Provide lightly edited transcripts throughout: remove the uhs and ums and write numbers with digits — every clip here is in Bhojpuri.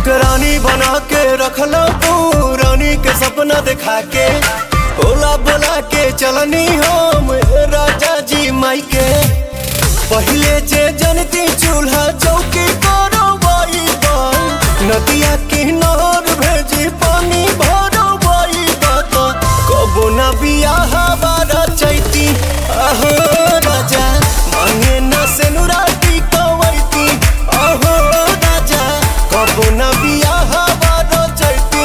हमके रानी बना के रखला तू, रानी के सपना दिखा के बोला बोला के चलनी हम राजा जी माई के। पहले जे जनती चूल्हा चौकी करो बाई बाई, नदिया किनार भेजी पानी भरो बाई बात, कबो ना बियाह बारा चैती आहो राजा मांगे ना सेनुराटी कवैती, आहो राजा कबो ना बियाह बारा चैती।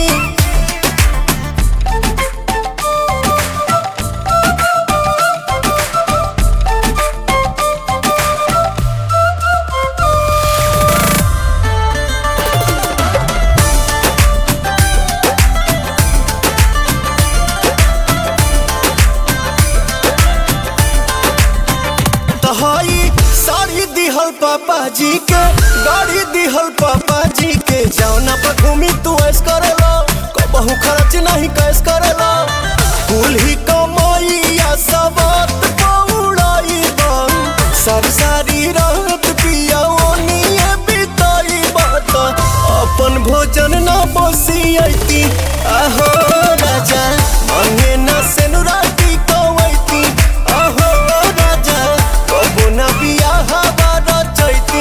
साड़ी दिहल पापा जी के, गाड़ी दिहल पापा जी के, जौना पर घूमी तू ऐस करेला, कबहू खर्च नहीं कैस करेला। कुल ही कमाइया सबत पौड़ाई बन, सारी सारी रात पिया ओनिए बिताई बात, अपन भोजन ना बसियती आहो राजा मांगे ना सेनुराटी कवैती, आहो राजा कबो ना बियाह बारा चैती।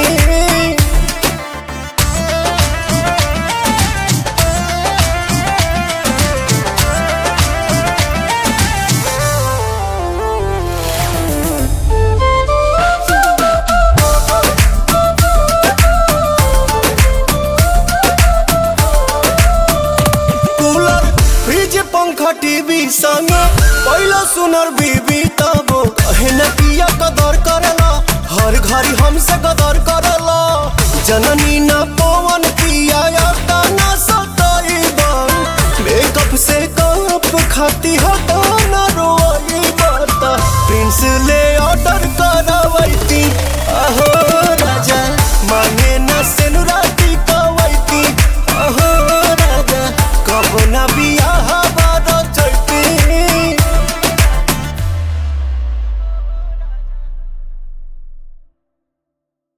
कूलर फ्रिज पंखा टीवी संग पहला सुनर बीबी तबो कहे न किया कदर करेला, हर घड़ी हमसे कदर करेला। जननी ना पवन किया ना सताई बन, मेकअप से कप खाती हटा